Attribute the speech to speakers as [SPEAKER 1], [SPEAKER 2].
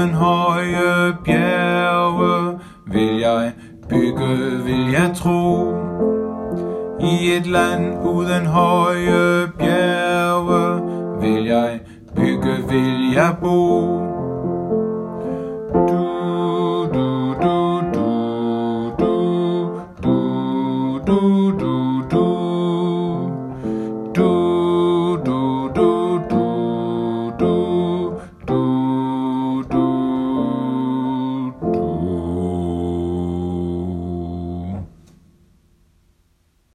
[SPEAKER 1] uden høje bjerge. Vil jeg bygge, vil jeg tro. I et land uden høje bjerge. Vil jeg bygge, vil jeg bo. Du, du, du, du, du, du, du.